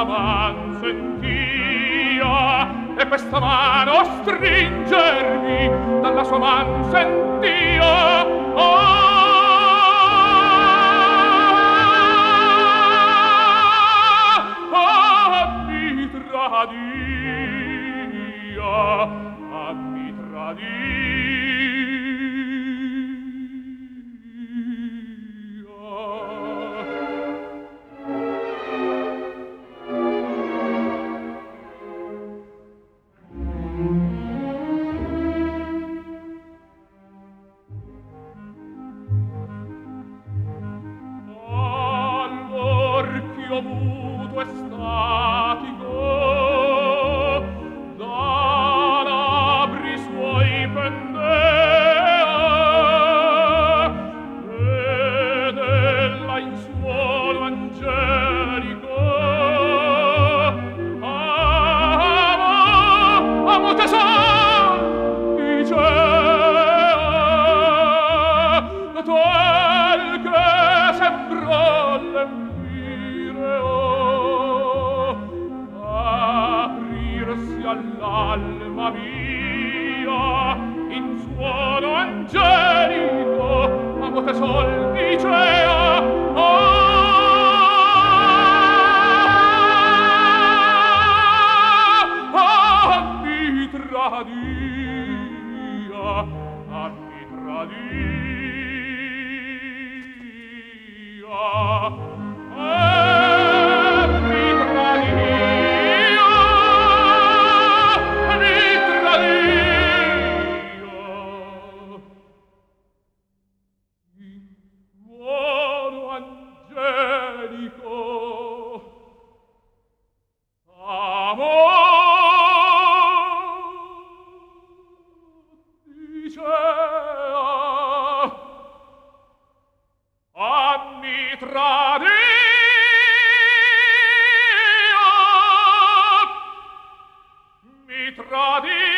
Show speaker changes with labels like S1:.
S1: questa man sentia, e questa mano stringermi, dalla sua man sentia. Mi tradia, mi all'orchio muto e statico da labbri suoi pendea, ed ella in suono angelico amo tesoro dicea, tal che sembrò l'empireo aprirsi all'alma mia in suono angelico. Amo te sol dicea, mi tradia, mi tradia. Mi tradia, mi tradia.